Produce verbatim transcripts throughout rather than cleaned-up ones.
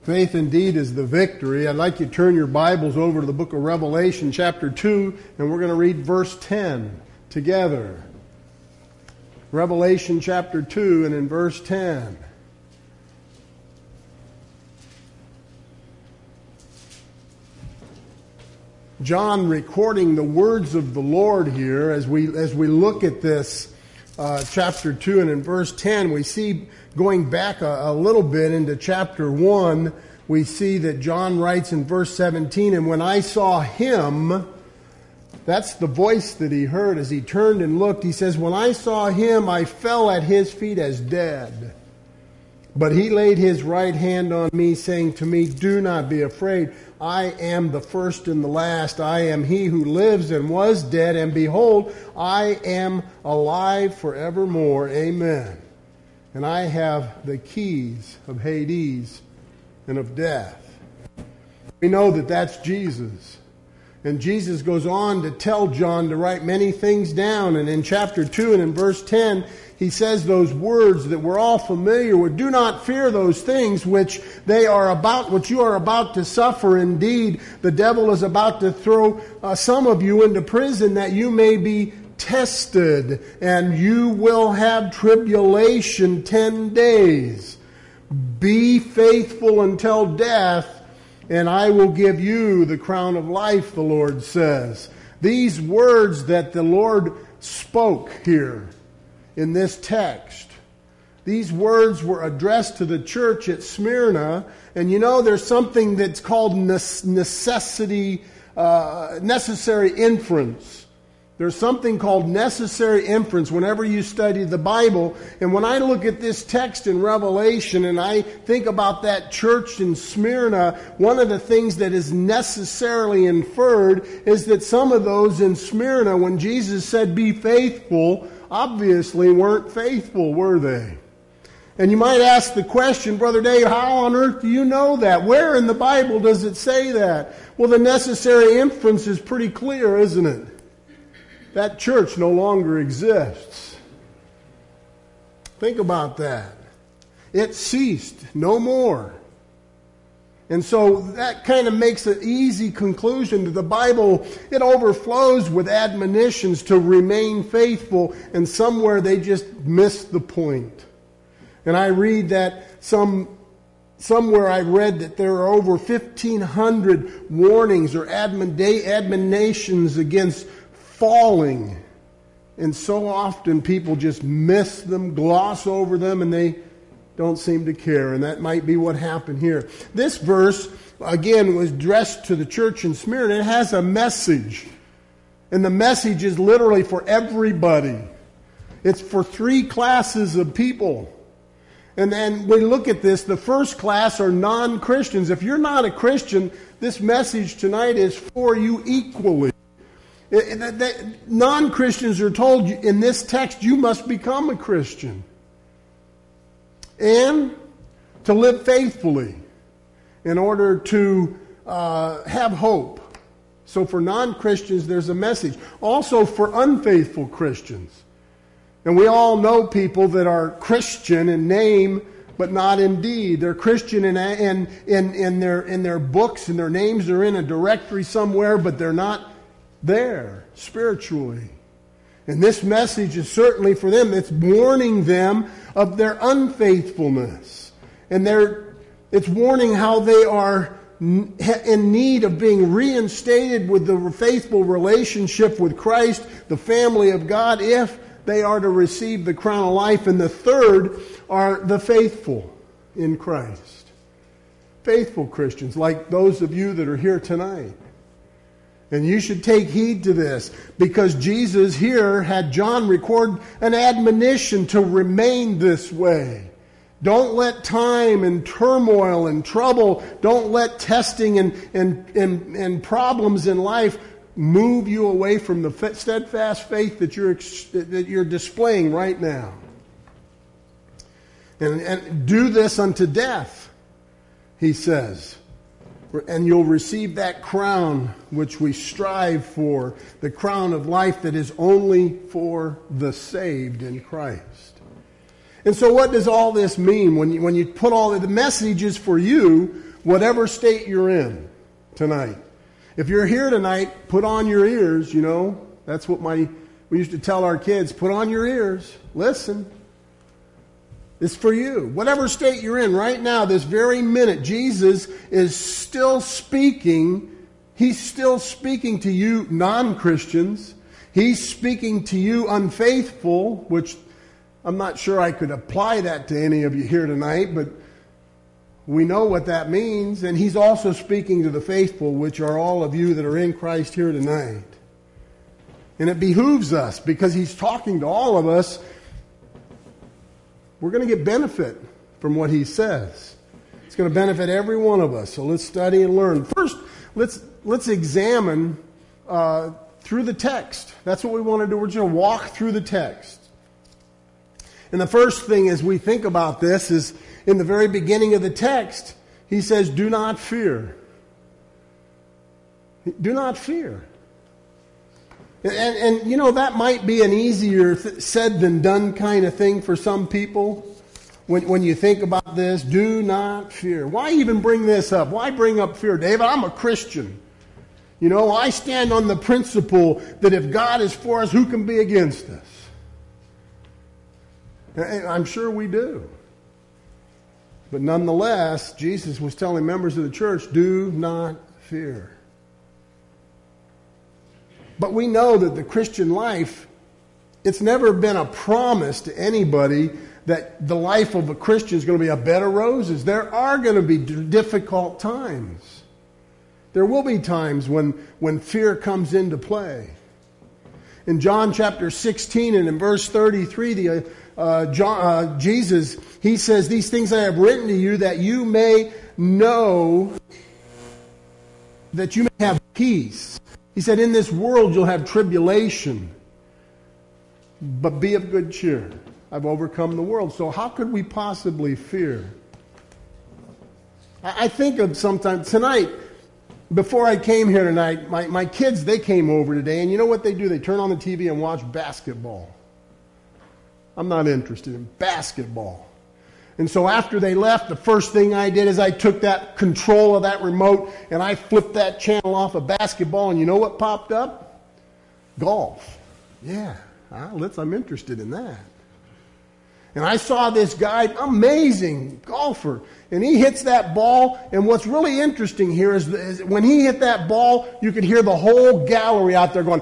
Faith indeed is the victory. I'd like you to turn your Bibles over to the book of Revelation chapter two, and we're going to read verse ten together. Revelation chapter two and in verse ten. John recording the words of the Lord here as we as we look at this uh, chapter two and in verse ten, we see going back a, a little bit into chapter one, we see that John writes in verse seventeen, and when I saw him, that's the voice that he heard as he turned and looked. He says, when I saw him, I fell at his feet as dead. But he laid his right hand on me, saying to me, do not be afraid. I am the first and the last. I am he who lives and was dead, and behold, I am alive forevermore. Amen. And I have the keys of Hades and of death. We know that that's Jesus. And Jesus goes on to tell John to write many things down. And in chapter two and in verse ten, he says those words that we're all familiar with. Do not fear those things which they are about, which you are about to suffer. Indeed, the devil is about to throw uh, some of you into prison that you may be tested, and you will have tribulation ten days. Be faithful until death, and I will give you the crown of life, the Lord says. These words that the Lord spoke here in this text, these words were addressed to the church at Smyrna. And you know, there's something that's called necessity, uh, necessary inference. There's something called necessary inference whenever you study the Bible. And when I look at this text in Revelation and I think about that church in Smyrna, one of the things that is necessarily inferred is that some of those in Smyrna, when Jesus said, be faithful, obviously weren't faithful, were they? And you might ask the question, Brother Dave, how on earth do you know that? Where in the Bible does it say that? Well, the necessary inference is pretty clear, isn't it? That church no longer exists. Think about that. It ceased, no more. And so that kind of makes an easy conclusion to the Bible. It overflows with admonitions to remain faithful, and somewhere they just missed the point. And I read that some somewhere I read that there are over fifteen hundred warnings or admonitions against falling. And so often people just miss them, gloss over them, and they don't seem to care. And that might be what happened here. This verse, again, was addressed to the church in Smyrna. It has a message. And the message is literally for everybody. It's for three classes of people. And then we look at this. The first class are non-Christians. If you're not a Christian, this message tonight is for you equally. Non-Christians are told in this text, you must become a Christian. And to live faithfully in order to uh, have hope. So for non-Christians, there's a message. Also for unfaithful Christians. And we all know people that are Christian in name, but not in deed. They're Christian in, in, in, in, their, in their books, and their names are in a directory somewhere, but they're not there spiritually. And this message is certainly for them. It's warning them of their unfaithfulness. And they're, it's warning how they are in need of being reinstated with the faithful relationship with Christ, the family of God, if they are to receive the crown of life. And the third are the faithful in Christ. Faithful Christians, like those of you that are here tonight. And you should take heed to this, because Jesus here had John record an admonition to remain this way. Don't let time and turmoil and trouble, don't let testing and, and, and, and problems in life move you away from the steadfast faith that you're, that you're displaying right now. And, and do this unto death, he says. And you'll receive that crown which we strive for, the crown of life that is only for the saved in Christ. And so what does all this mean when you, when you put all the messages for you, whatever state you're in tonight. If you're here tonight, put on your ears, you know. That's what my we used to tell our kids, put on your ears, listen. It's for you. Whatever state you're in right now, this very minute, Jesus is still speaking. He's still speaking to you non-Christians. He's speaking to you unfaithful, which I'm not sure I could apply that to any of you here tonight, but we know what that means. And he's also speaking to the faithful, which are all of you that are in Christ here tonight. And it behooves us, because he's talking to all of us. We're going to get benefit from what he says. It's going to benefit every one of us. So let's study and learn. First, let's let's examine uh, through the text. That's what we want to do. We're just going to walk through the text. And the first thing as we think about this is in the very beginning of the text, he says, do not fear. Do not fear. And, and you know, that might be an easier th- said than done kind of thing for some people. When, when you think about this, do not fear. Why even bring this up? Why bring up fear? David, I'm a Christian. You know, I stand on the principle that if God is for us, who can be against us? And I'm sure we do. But nonetheless, Jesus was telling members of the church, do not fear. But we know that the Christian life, it's never been a promise to anybody that the life of a Christian is going to be a bed of roses. There are going to be difficult times. There will be times when, when fear comes into play. In John chapter sixteen and in verse thirty-three, the, uh, John, uh, Jesus, he says, these things I have written to you that you may know, that you may have peace. He said, in this world you'll have tribulation, but be of good cheer. I've overcome the world. So how could we possibly fear? I think of sometimes, tonight, before I came here tonight, my, my kids, they came over today, and you know what they do? They turn on the T V and watch basketball. I'm not interested in basketball. And so after they left, the first thing I did is I took that control of that remote and I flipped that channel off of basketball, and you know what popped up? Golf. Yeah, let's, I'm interested in that. And I saw this guy, amazing golfer, and he hits that ball, and what's really interesting here is, is when he hit that ball, you could hear the whole gallery out there going,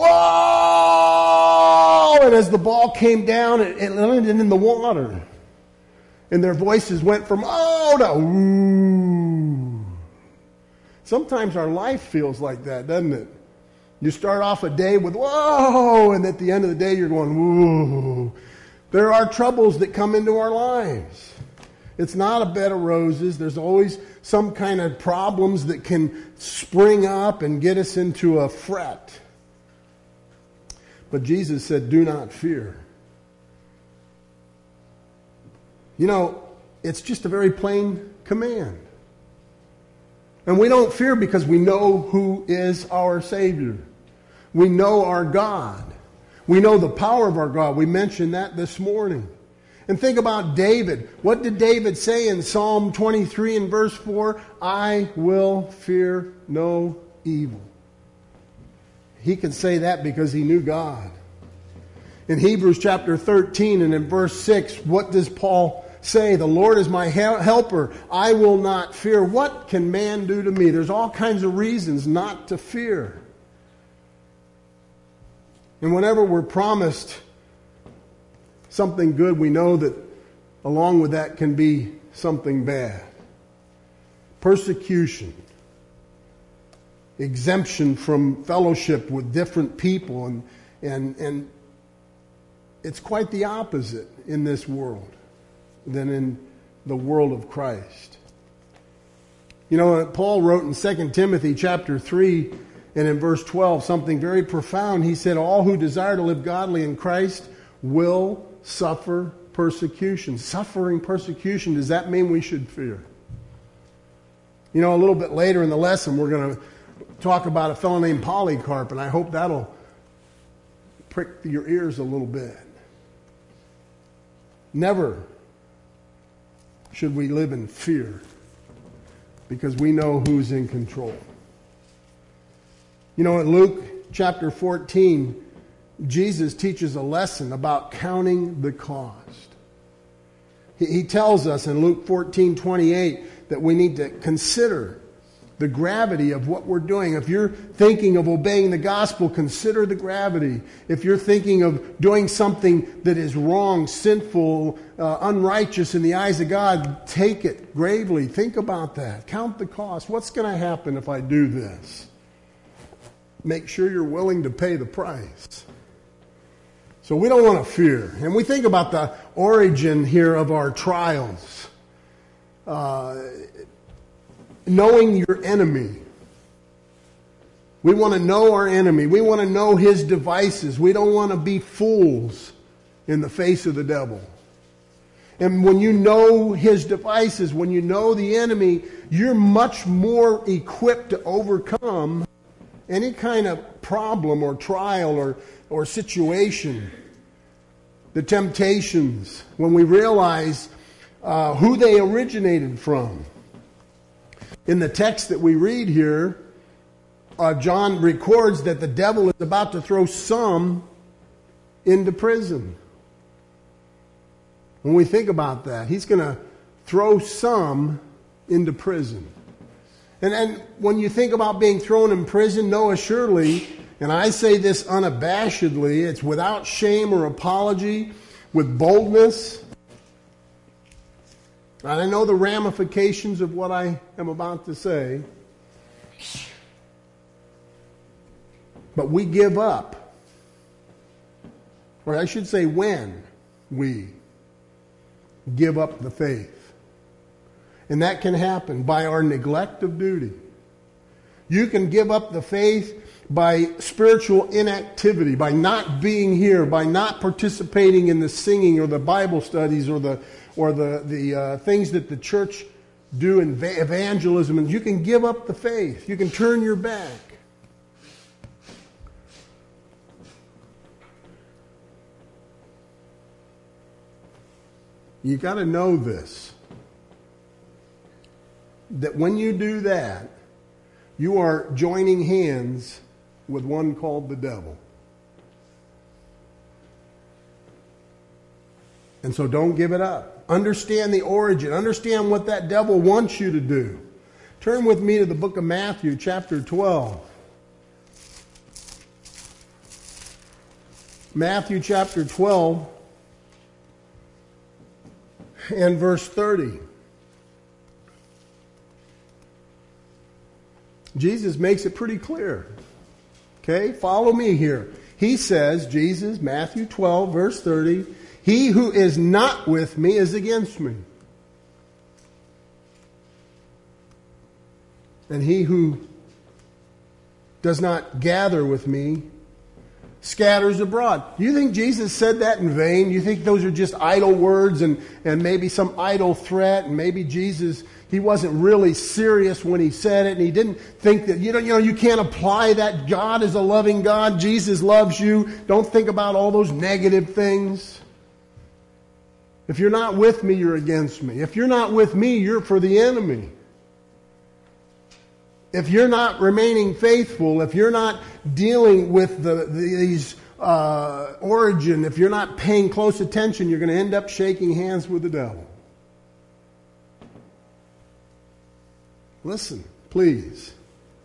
whoa! And as the ball came down, it, it landed in the water. And their voices went from, oh, to ooh. Sometimes our life feels like that, doesn't it? You start off a day with, whoa, and at the end of the day, you're going, whoa. There are troubles that come into our lives. It's not a bed of roses. There's always some kind of problems that can spring up and get us into a fret. But Jesus said, do not fear. You know, it's just a very plain command. And we don't fear because we know who is our Savior. We know our God. We know the power of our God. We mentioned that this morning. And think about David. What did David say in Psalm twenty-three and verse four? I will fear no evil. He could say that because he knew God. In Hebrews chapter thirteen and in verse six, what does Paul say? The Lord is my helper. I will not fear. What can man do to me? There's all kinds of reasons not to fear. And whenever we're promised something good, we know that along with that can be something bad. Persecution. Exemption from fellowship with different people. And, and, and it's quite the opposite in this world than in the world of Christ. You know, Paul wrote in Second Timothy chapter three and in verse twelve something very profound. He said, all who desire to live godly in Christ will suffer persecution. Suffering persecution, does that mean we should fear? You know, a little bit later in the lesson, we're going to talk about a fellow named Polycarp, and I hope that'll prick your ears a little bit. Never should we live in fear, because we know who's in control. You know, in Luke chapter fourteen, Jesus teaches a lesson about counting the cost. He, he tells us in Luke fourteen twenty-eight that we need to consider the gravity of what we're doing. If you're thinking of obeying the gospel, consider the gravity. If you're thinking of doing something that is wrong, sinful, uh, unrighteous in the eyes of God, take it gravely. Think about that. Count the cost. What's going to happen if I do this? Make sure you're willing to pay the price. So we don't want to fear. And we think about the origin here of our trials. Uh, knowing your enemy. We want to know our enemy. We want to know his devices. We don't want to be fools in the face of the devil. And when you know his devices, when you know the enemy, you're much more equipped to overcome any kind of problem or trial or, or situation. The temptations, when we realize uh, who they originated from. In the text that we read here, uh, John records that the devil is about to throw some into prison. When we think about that, he's going to throw some into prison. And then when you think about being thrown in prison, know assuredly, and I say this unabashedly, it's without shame or apology, with boldness. And I know the ramifications of what I am about to say. But we give up. Or I should say when we give up the faith. And that can happen by our neglect of duty. You can give up the faith by spiritual inactivity, by not being here, by not participating in the singing or the Bible studies or the or the, the uh, things that the church do in evangelism. And you can give up the faith. You can turn your back. You got to know this. That when you do that, you are joining hands with one called the devil. And so don't give it up. Understand the origin. Understand what that devil wants you to do. Turn with me to the book of Matthew, chapter twelve. Matthew chapter twelve and verse thirty. Jesus makes it pretty clear. Okay, follow me here. He says, Jesus, Matthew twelve, verse thirty, he who is not with me is against me. And he who does not gather with me scatters abroad. Do you think Jesus said that in vain? Do you think those are just idle words and, and maybe some idle threat? And maybe Jesus, he wasn't really serious when he said it. And he didn't think that, you know, you know, you can't apply that. God is a loving God. Jesus loves you. Don't think about all those negative things. If you're not with me, you're against me. If you're not with me, you're for the enemy. If you're not remaining faithful, if you're not dealing with the, these uh, origin, if you're not paying close attention, you're going to end up shaking hands with the devil. Listen, please.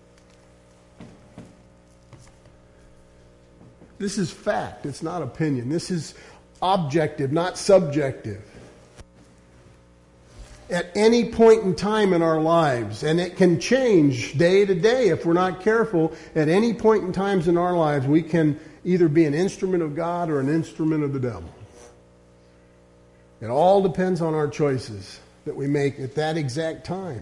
This is fact. It's not opinion. This is objective, not subjective. At any point in time in our lives, and it can change day to day if we're not careful, at any point in times in our lives, we can either be an instrument of God or an instrument of the devil. It all depends on our choices that we make at that exact time.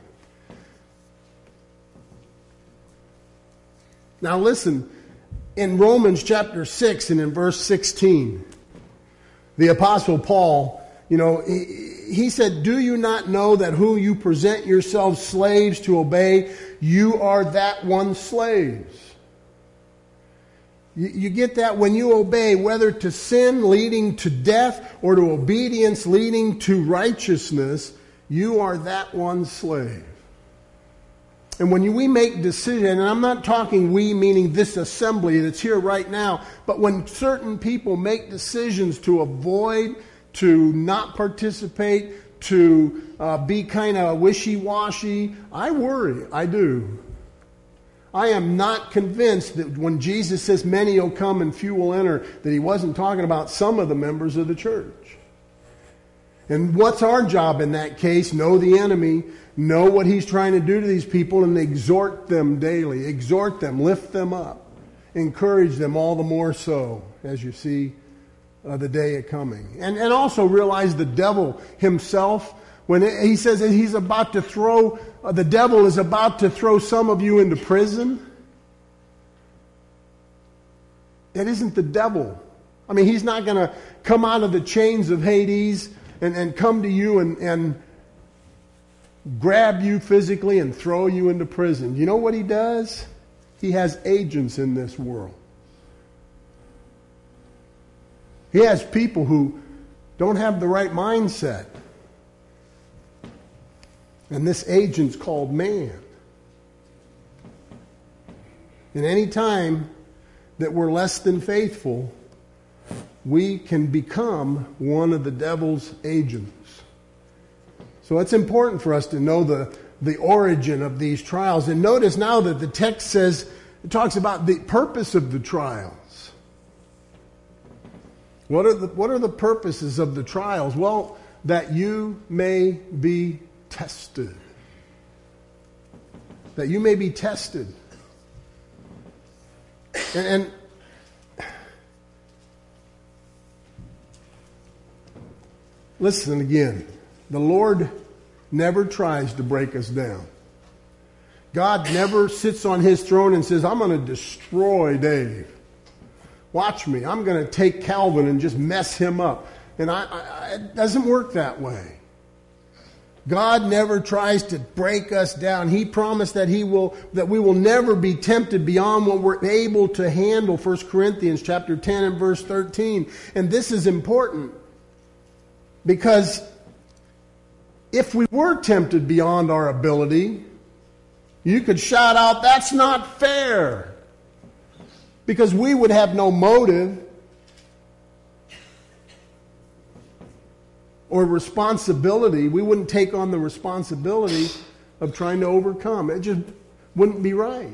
Now listen, in Romans chapter six and in verse sixteen, the Apostle Paul, you know, he, he said, do you not know that who you present yourselves slaves to obey, you are that one slaves? You, you get that? When you obey, whether to sin leading to death or to obedience leading to righteousness, you are that one slave. And when you, we make decisions, and I'm not talking we meaning this assembly that's here right now, but when certain people make decisions to avoid, to not participate, to uh, be kind of wishy-washy, I worry. I do. I am not convinced that when Jesus says many will come and few will enter, that he wasn't talking about some of the members of the church. And what's our job in that case? Know the enemy, know what he's trying to do to these people, and exhort them daily. Exhort them, lift them up, encourage them all the more so as you see uh, the day coming. And, and also realize the devil himself, when he says that he's about to throw, uh, the devil is about to throw some of you into prison. It isn't the devil. I mean, he's not going to come out of the chains of Hades and, and come to you and, and grab you physically and throw you into prison. You know what he does? He has agents in this world. He has people who don't have the right mindset. And this agent's called man. And any time that we're less than faithful, we can become one of the devil's agents. So it's important for us to know the, the origin of these trials. And notice now that the text says, it talks about the purpose of the trials. What are the, what are the purposes of the trials? Well, that you may be tested. That you may be tested. And, and listen again. The Lord never tries to break us down. God never sits on his throne and says, I'm going to destroy Dave. Watch me. I'm going to take Calvin and just mess him up. And I, I, it doesn't work that way. God never tries to break us down. He promised that he will, that we will never be tempted beyond what we're able to handle. First Corinthians chapter ten and verse thirteen. And this is important because if we were tempted beyond our ability, you could shout out, that's not fair. Because we would have no motive or responsibility. We wouldn't take on the responsibility of trying to overcome. It just wouldn't be right.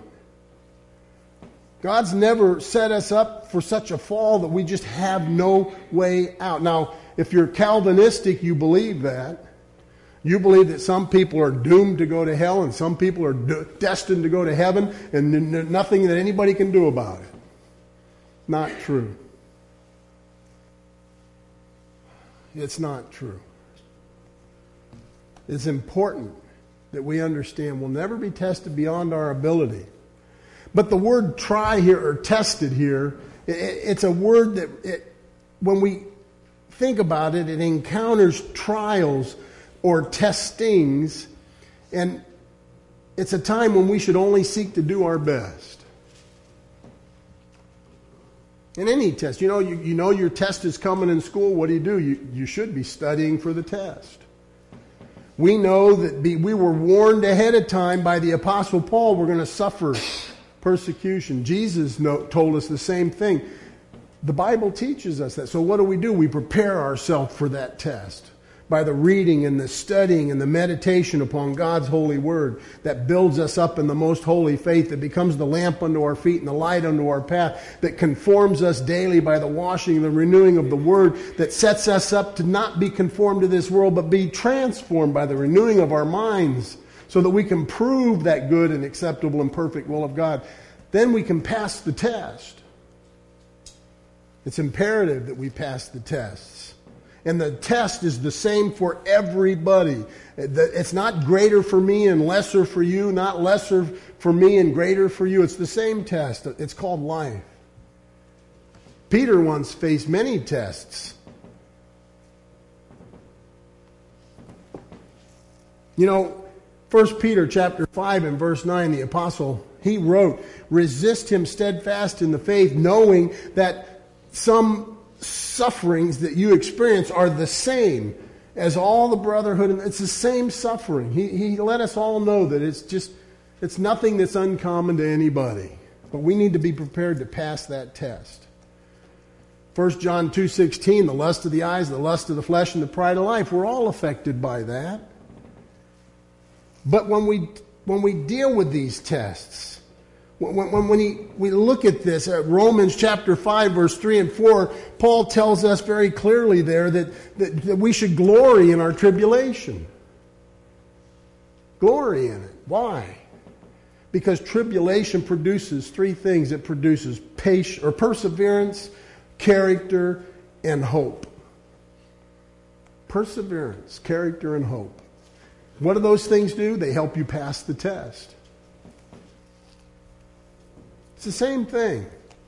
God's never set us up for such a fall that we just have no way out. Now, if you're Calvinistic, you believe that. You believe that some people are doomed to go to hell and some people are de- destined to go to heaven and n- nothing that anybody can do about it. Not true. It's not true. It's important that we understand we'll never be tested beyond our ability. But the word try here, or tested here, it, it's a word that, it, when we think about it, it encounters trials or testings, and it's a time when we should only seek to do our best. In any test, you know, you, you know your test is coming in school. What do you do? You, you should be studying for the test. We know that be, we were warned ahead of time by the Apostle Paul we're going to suffer persecution. Jesus know, told us the same thing. The Bible teaches us that. So what do we do? We prepare ourselves for that test by the reading and the studying and the meditation upon God's holy word that builds us up in the most holy faith, that becomes the lamp unto our feet and the light unto our path, that conforms us daily by the washing and the renewing of the word, that sets us up to not be conformed to this world but be transformed by the renewing of our minds so that we can prove that good and acceptable and perfect will of God. Then we can pass the test. It's imperative that we pass the tests. And the test is the same for everybody. It's not greater for me and lesser for you, not lesser for me and greater for you. It's the same test. It's called life. Peter once faced many tests. You know, First Peter chapter five and verse nine, the apostle, he wrote, resist him steadfast in the faith, knowing that some sufferings that you experience are the same as all the brotherhood. It's the same suffering. He, he let us all know that it's just, It's nothing that's uncommon to anybody. But we need to be prepared to pass that test. First John two sixteen, the lust of the eyes, the lust of the flesh, and the pride of life. We're all affected by that. But when we when we deal with these tests, when, when, when he, we look at this, at Romans chapter five, verse three and four, Paul tells us very clearly there that, that, that we should glory in our tribulation. Glory in it. Why? Because tribulation produces three things. It produces patience or perseverance, character, and hope. Perseverance, character, and hope. What do those things do? They help you pass the test. It's the same thing.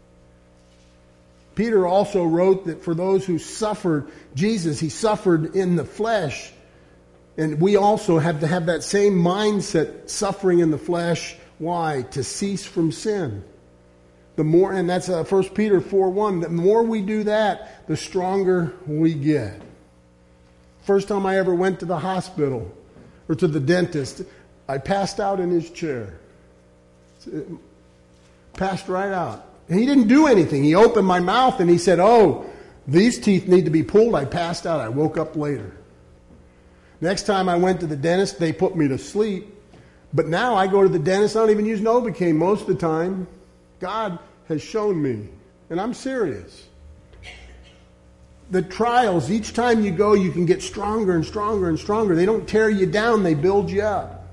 Peter also wrote that for those who suffered Jesus, he suffered in the flesh. And we also have to have that same mindset, suffering in the flesh. Why? To cease from sin. The more, and that's uh, First Peter four one, the more we do that, the stronger we get. First time I ever went to the hospital or to the dentist, I passed out in his chair. It passed right out. And he didn't do anything. He opened my mouth and he said, "Oh, these teeth need to be pulled." I passed out. I woke up later. Next time I went to the dentist, they put me to sleep. But now I go to the dentist, I don't even use Novocaine most of the time. God has shown me, and I'm serious. The trials, each time you go, you can get stronger and stronger and stronger. They don't tear you down, they build you up.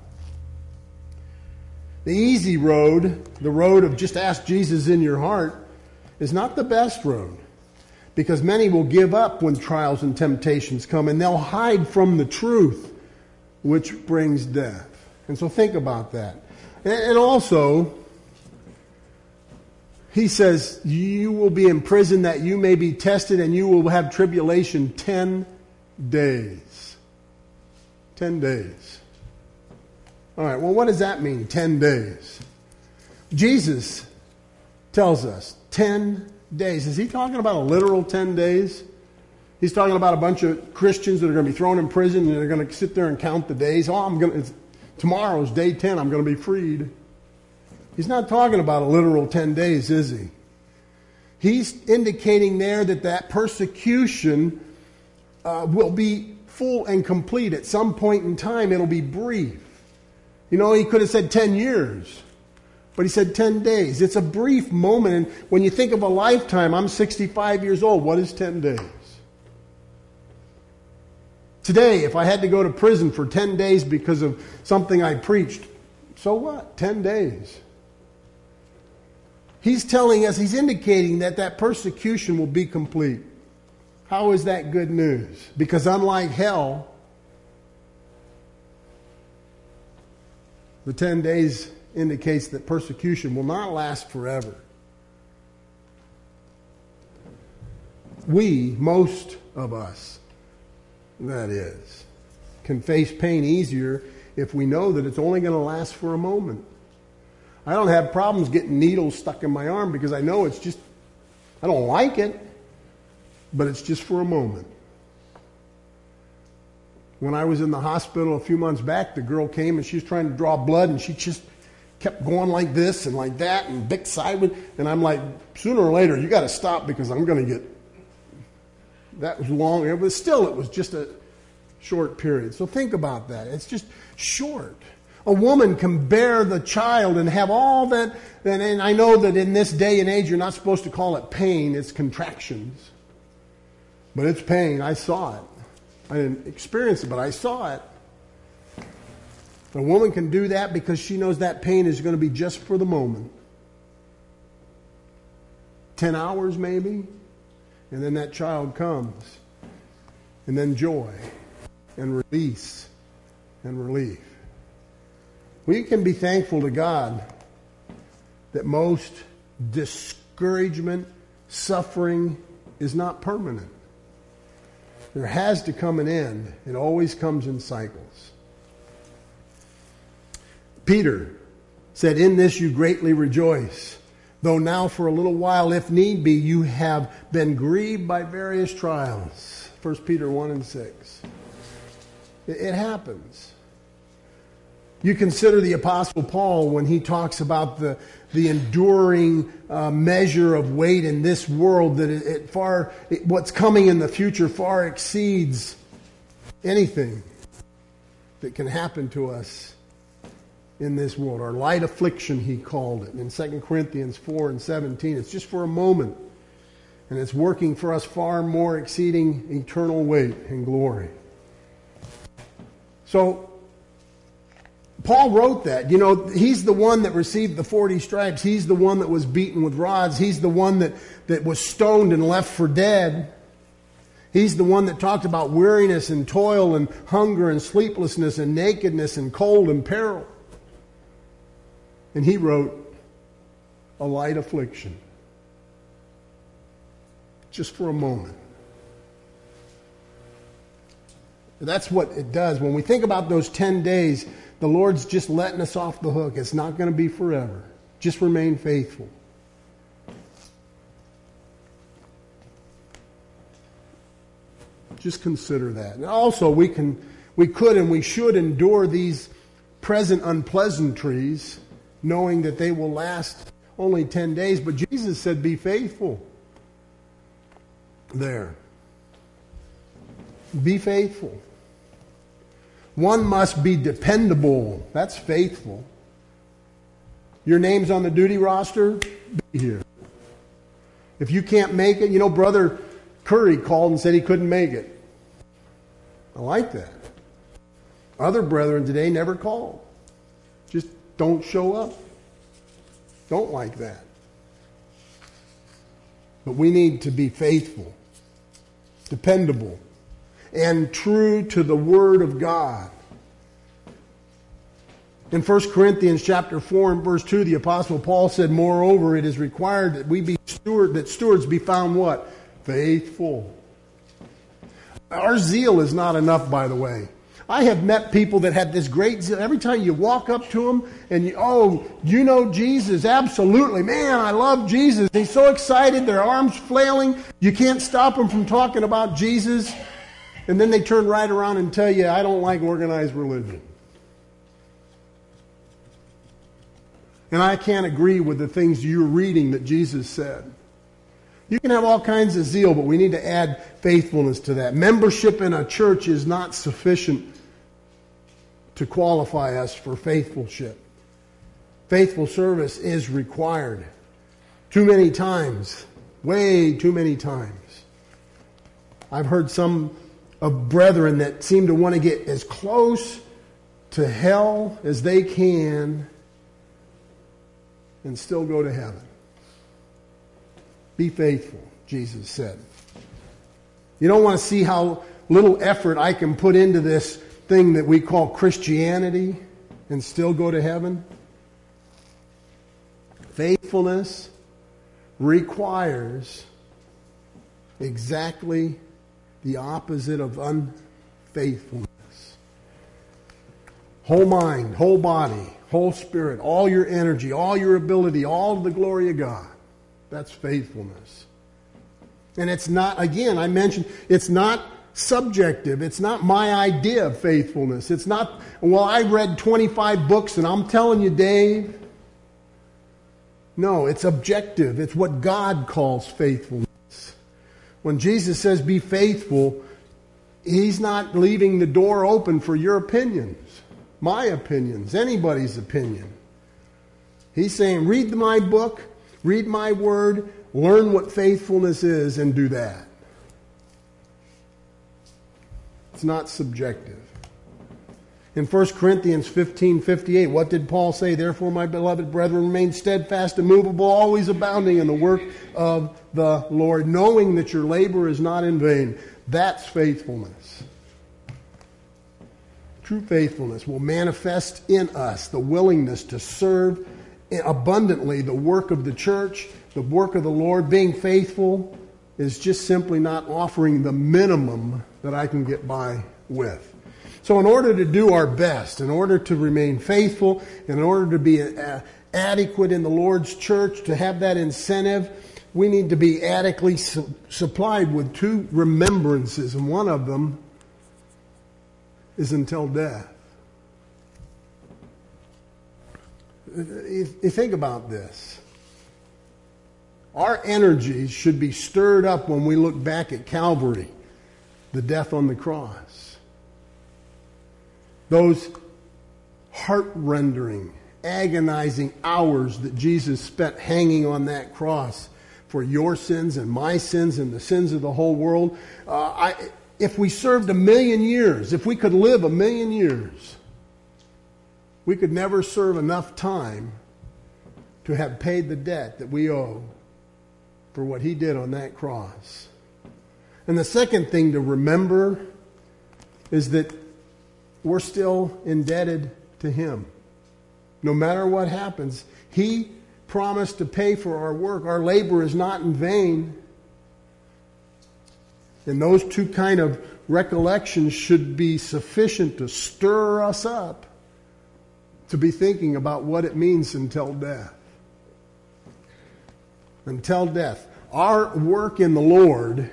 The easy road, the road of just ask Jesus in your heart, is not the best road. Because many will give up when trials and temptations come, and they'll hide from the truth, which brings death. And so think about that. And also, he says, you will be in prison that you may be tested, and you will have tribulation ten days. Ten days. All right, well, what does that mean, ten days? Jesus tells us ten days. Is he talking about a literal ten days? He's talking about a bunch of Christians that are going to be thrown in prison and they're going to sit there and count the days. Oh, I'm going to, tomorrow's day ten, I'm going to be freed. He's not talking about a literal ten days, is he? He's indicating there that that persecution uh, will be full and complete. At some point in time, it'll be brief. You know, he could have said ten years. But he said ten days. It's a brief moment. And when you think of a lifetime, I'm sixty-five years old. What is ten days? Today, if I had to go to prison for ten days because of something I preached, so what? ten days. He's telling us, he's indicating that that persecution will be complete. How is that good news? Because unlike hell, the ten days indicates that persecution will not last forever. We, most of us, that is, can face pain easier if we know that it's only going to last for a moment. I don't have problems getting needles stuck in my arm because I know it's just, I don't like it, but it's just for a moment. When I was in the hospital a few months back, the girl came and she was trying to draw blood and she just kept going like this and like that and big sideways. And I'm like, sooner or later, you got to stop because I'm going to get, that was long. But still, it was just a short period. So think about that. It's just short. A woman can bear the child and have all that. And I know that in this day and age, you're not supposed to call it pain. It's contractions. But it's pain. I saw it. I didn't experience it, but I saw it. A woman can do that because she knows that pain is going to be just for the moment. Ten hours maybe. And then that child comes. And then joy and release and relief. We can be thankful to God that most discouragement, suffering is not permanent. There has to come an end. It always comes in cycles. Peter said, "In this you greatly rejoice, though now for a little while, if need be, you have been grieved by various trials." First Peter one and six. It happens. You consider the Apostle Paul when he talks about the, the enduring uh, measure of weight in this world, that it, it far it, what's coming in the future far exceeds anything that can happen to us in this world. Our light affliction, he called it. In Second Corinthians four and seventeen, it's just for a moment. And it's working for us far more, exceeding eternal weight and glory. So, Paul wrote that. You know, he's the one that received the forty stripes. He's the one that was beaten with rods. He's the one that, that was stoned and left for dead. He's the one that talked about weariness and toil and hunger and sleeplessness and nakedness and cold and peril. And he wrote a light affliction. Just for a moment. That's what it does. When we think about those ten days, the Lord's just letting us off the hook. It's not going to be forever. Just remain faithful. Just consider that. And also, we can, we could and we should endure these present unpleasantries, knowing that they will last only ten days. But Jesus said, be faithful. There. Be faithful. One must be dependable. That's faithful. Your name's on the duty roster, be here. If you can't make it, you know, Brother Curry called and said he couldn't make it. I like that. Other brethren today never called. Just don't show up. Don't like that. But we need to be faithful, dependable, and true to the Word of God. In First Corinthians chapter four and verse two, the Apostle Paul said, moreover, it is required that we be steward, that stewards be found what? Faithful. Our zeal is not enough, by the way. I have met people that had this great zeal. Every time you walk up to them and you, oh, you know Jesus? Absolutely. Man, I love Jesus. They're so excited, their arms flailing. You can't stop them from talking about Jesus. And then they turn right around and tell you, I don't like organized religion. And I can't agree with the things you're reading that Jesus said. You can have all kinds of zeal, but we need to add faithfulness to that. Membership in a church is not sufficient to qualify us for faithfulship. Faithful service is required. Too many times, way too many times. I've heard some of brethren that seem to want to get as close to hell as they can and still go to heaven. Be faithful, Jesus said. You don't want to see how little effort I can put into this thing that we call Christianity and still go to heaven? Faithfulness requires exactly the opposite of unfaithfulness. Whole mind, whole body, whole spirit, all your energy, all your ability, all of the glory of God. That's faithfulness. And it's not, again, I mentioned, it's not subjective. It's not my idea of faithfulness. It's not, well, I read twenty-five books and I'm telling you, Dave. No, it's objective. It's what God calls faithfulness. When Jesus says be faithful, He's not leaving the door open for your opinions, my opinions, anybody's opinion. He's saying, read my book, read my word, learn what faithfulness is, and do that. It's not subjective. In First Corinthians fifteen fifty-eight, what did Paul say? Therefore, my beloved brethren, remain steadfast, immovable, always abounding in the work of the Lord, knowing that your labor is not in vain. That's faithfulness. True faithfulness will manifest in us the willingness to serve abundantly the work of the church, the work of the Lord. Being faithful is just simply not offering the minimum that I can get by with. So in order to do our best, in order to remain faithful, in order to be uh, adequate in the Lord's church, to have that incentive, we need to be adequately su- supplied with two remembrances, and one of them is until death. you, you think about this. Our energies should be stirred up when we look back at Calvary, the death on the cross. Those heart-rending, agonizing hours that Jesus spent hanging on that cross for your sins and my sins and the sins of the whole world. Uh, I, if we served a million years, if we could live a million years, we could never serve enough time to have paid the debt that we owe for what he did on that cross. And the second thing to remember is that we're still indebted to him. No matter what happens, he promised to pay for our work. Our labor is not in vain. And those two kind of recollections should be sufficient to stir us up to be thinking about what it means until death. Until death. Our work in the Lord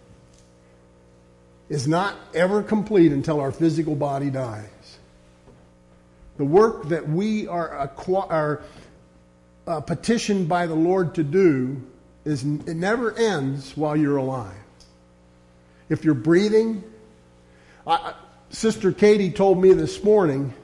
is not ever complete until our physical body dies. The work that we are, are uh, petitioned by the Lord to do is it never ends while you're alive. If you're breathing, I, Sister Katie told me this morning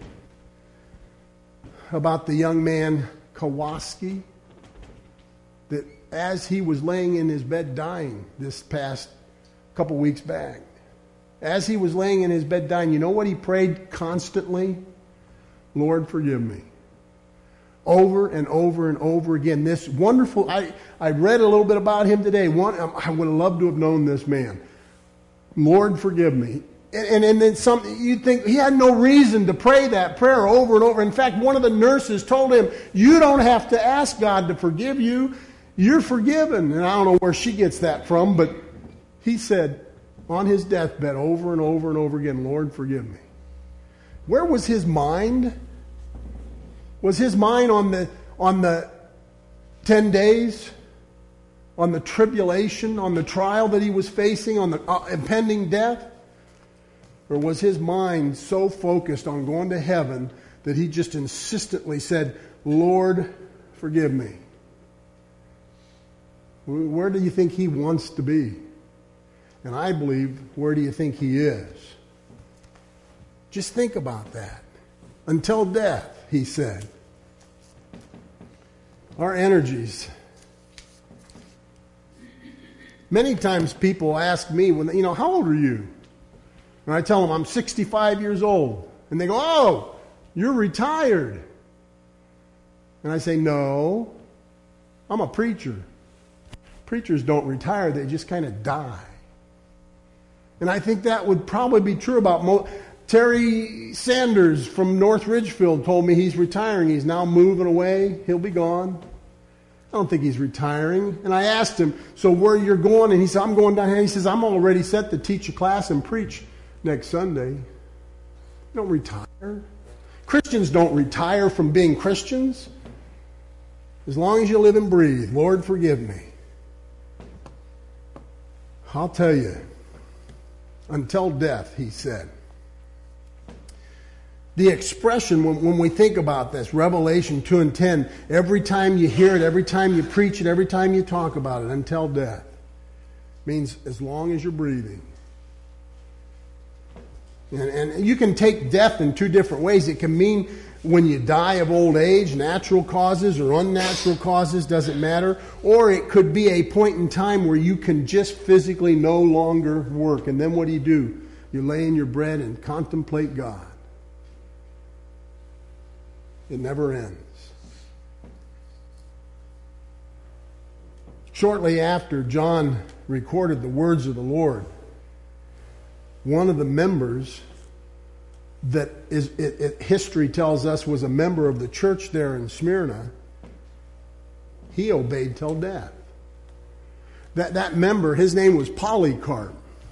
about the young man Kowalski, that as he was laying in his bed dying this past couple weeks back, as he was laying in his bed dying, you know what he prayed constantly? Lord, forgive me. Over and over and over again. This wonderful, I, I read a little bit about him today. One, I would have loved to have known this man. Lord, forgive me. And, and, and then some, you'd think he had no reason to pray that prayer over and over. In fact, one of the nurses told him, you don't have to ask God to forgive you. You're forgiven. And I don't know where she gets that from, but he said on his deathbed over and over and over again, Lord, forgive me. Where was his mind? Was his mind on the on the ten days? On the tribulation? On the trial that he was facing? On the uh, impending death? Or was his mind so focused on going to heaven that he just insistently said, Lord, forgive me? Where do you think he wants to be? And I believe, where do you think he is? Just think about that. Until death, he said. Our energies. Many times people ask me, when you know, how old are you? And I tell them I'm sixty-five years old. And they go, oh, you're retired. And I say, no, I'm a preacher. Preachers don't retire, they just kind of die. And I think that would probably be true about most. Terry Sanders from North Ridgefield told me he's retiring. He's now moving away. He'll be gone. I don't think he's retiring. And I asked him, so where you're going? And he said, I'm going down here. He says, I'm already set to teach a class and preach next Sunday. You don't retire. Christians don't retire from being Christians. As long as you live and breathe, Lord, forgive me. I'll tell you, until death, he said. The expression, when, when we think about this, Revelation two and ten, every time you hear it, every time you preach it, every time you talk about it, until death, means as long as you're breathing. And, and you can take death in two different ways. It can mean when you die of old age, natural causes or unnatural causes, doesn't matter. Or it could be a point in time where you can just physically no longer work. And then what do you do? You lay in your bed and contemplate God. It never ends. Shortly after John recorded the words of the Lord, one of the members that is it, it, history tells us was a member of the church there in Smyrna, he obeyed till death. That, that member, his name was Polycarp.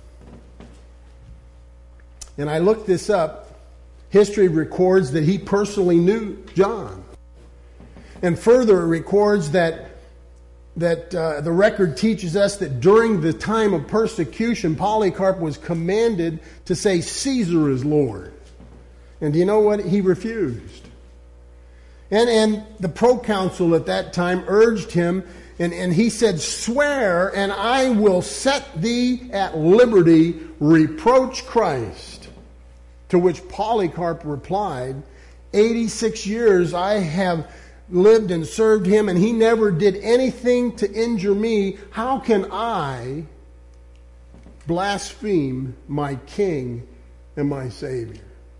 And I looked this up. History records that he personally knew John. And further, it records that, that uh, the record teaches us that during the time of persecution, Polycarp was commanded to say, Caesar is Lord. And do you know what? He refused. And, and the proconsul at that time urged him, and, and he said, "Swear, and I will set thee at liberty. Reproach Christ." To which Polycarp replied, eighty-six years I have lived and served him, and he never did anything to injure me. How can I blaspheme my King and my Savior?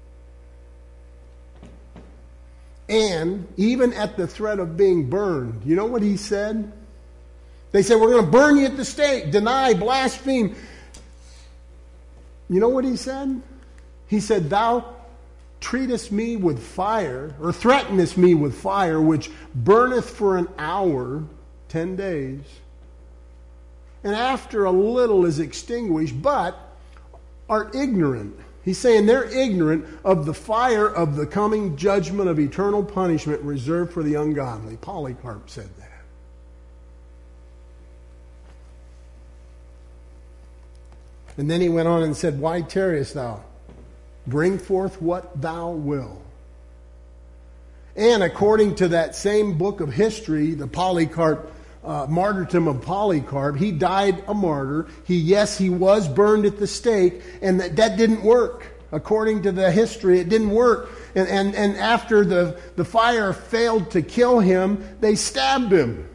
And even at the threat of being burned, you know what he said? They said, "We're going to burn you at the stake. Deny, blaspheme." You know what he said? He said, "Thou treatest me with fire, or threatenest me with fire, which burneth for an hour, ten days, and after a little is extinguished, but are ignorant." He's saying they're ignorant of the fire of the coming judgment of eternal punishment reserved for the ungodly. Polycarp said that. And then he went on and said, "Why tarriest thou? Bring forth what thou wilt." And according to that same book of history, the Polycarp, uh, martyrdom of Polycarp, he died a martyr. He, yes, he was burned at the stake, and that, that didn't work. According to the history, it didn't work. And, and, and after the, the fire failed to kill him, they stabbed him.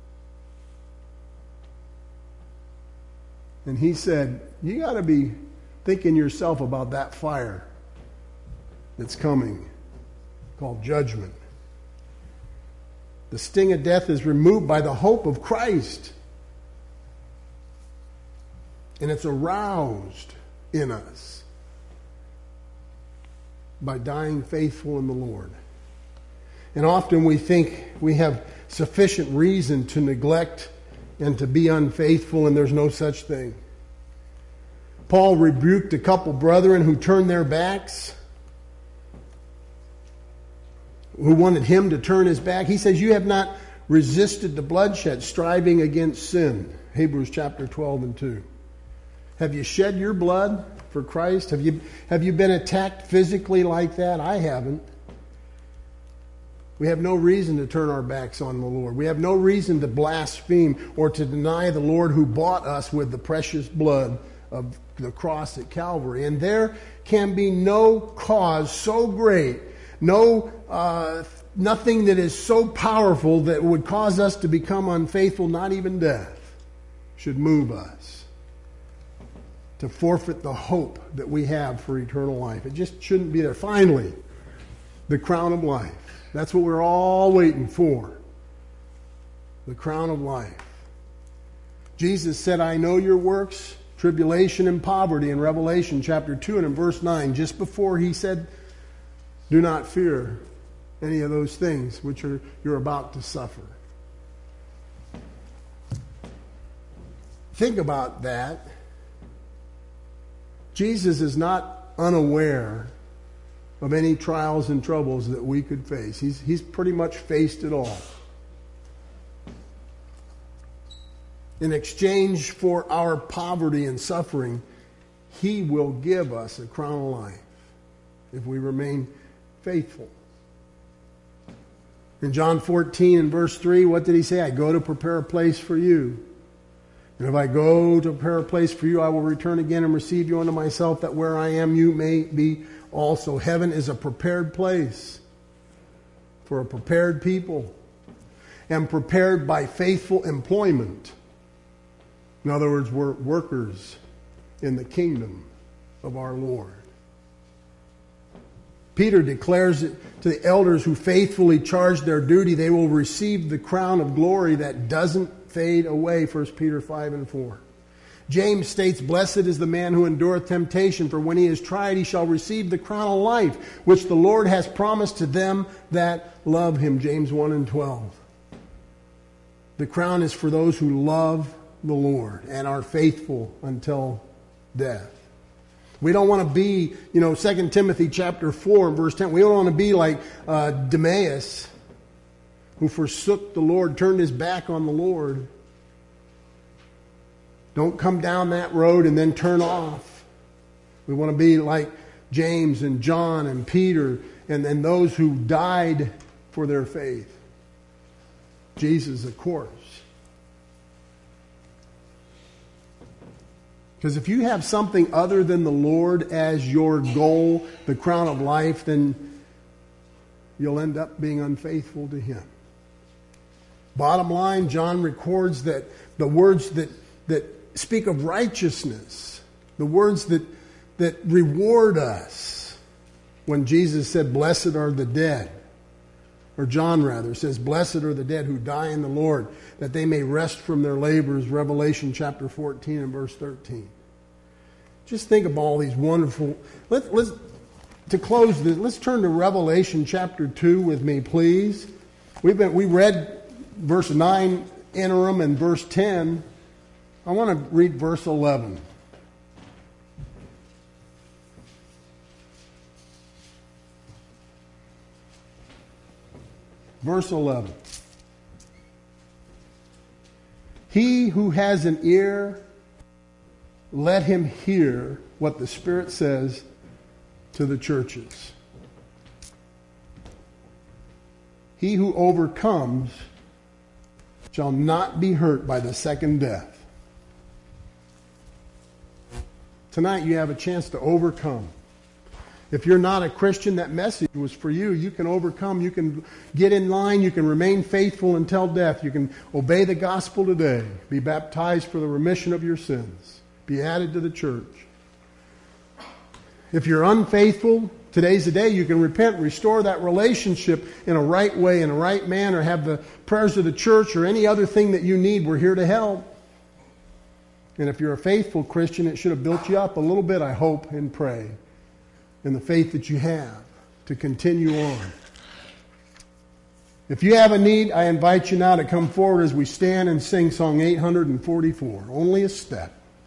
And he said, "You got to be thinking yourself about that fire that's coming, called judgment. The sting of death is removed by the hope of Christ. And it's aroused in us by dying faithful in the Lord." And often we think we have sufficient reason to neglect and to be unfaithful, and there's no such thing. Paul rebuked a couple brethren who turned their backs, who wanted him to turn his back. He says, "You have not resisted the bloodshed, striving against sin." Hebrews chapter twelve and two. Have you shed your blood for Christ? Have you, have you been attacked physically like that? I haven't. We have no reason to turn our backs on the Lord. We have no reason to blaspheme or to deny the Lord who bought us with the precious blood of the cross at Calvary. And there can be no cause so great, no uh, nothing that is so powerful that would cause us to become unfaithful, not even death, should move us to forfeit the hope that we have for eternal life. It just shouldn't be there. Finally, the crown of life. That's what we're all waiting for. The crown of life. Jesus said, "I know your works, tribulation and poverty," in Revelation chapter two and in verse nine, just before he said, "Do not fear any of those things which are you're about to suffer." Think about that. Jesus is not unaware of any trials and troubles that we could face. He's, he's pretty much faced it all. In exchange for our poverty and suffering, He will give us a crown of life if we remain faithful. In John fourteen and verse three, what did He say? "I go to prepare a place for you. And if I go to prepare a place for you, I will return again and receive you unto myself, that where I am, you may be also." Heaven is a prepared place for a prepared people, and prepared by faithful employment. In other words, we're workers in the kingdom of our Lord. Peter declares it to the elders who faithfully charge their duty, they will receive the crown of glory that doesn't fade away, First Peter five and four. James states, "Blessed is the man who endureth temptation, for when he is tried, he shall receive the crown of life, which the Lord has promised to them that love him." James one and twelve. The crown is for those who love the Lord and are faithful until death. We don't want to be, you know, Second Timothy chapter four and verse ten. We don't want to be like uh, Demas, who forsook the Lord, turned his back on the Lord. Don't come down that road and then turn off. We want to be like James and John and Peter and, and those who died for their faith? Jesus, of course. Because if you have something other than the Lord as your goal, the crown of life, then you'll end up being unfaithful to Him. Bottom line, John records that the words that, that speak of righteousness, the words that, that reward us, when Jesus said, blessed are the dead, or John rather says, blessed are the dead who die in the Lord, that they may rest from their labors, Revelation chapter fourteen and verse thirteen. Just think of all these wonderful... Let, let's, to close this, let's turn to Revelation chapter two with me, please. We've been, we read verse nine interim and verse ten. I want to read verse eleven. Verse eleven. He who has an ear, let him hear what the Spirit says to the churches. He who overcomes shall not be hurt by the second death. Tonight you have a chance to overcome. If you're not a Christian, that message was for you. You can overcome. You can get in line. You can remain faithful until death. You can obey the gospel today. Be baptized for the remission of your sins. Be added to the church. If you're unfaithful, today's the day you can repent, restore that relationship in a right way, in a right manner, have the prayers of the church or any other thing that you need. We're here to help. And if you're a faithful Christian, it should have built you up a little bit, I hope and pray, in the faith that you have to continue on. If you have a need, I invite you now to come forward as we stand and sing song eight hundred forty-four, Only a Step.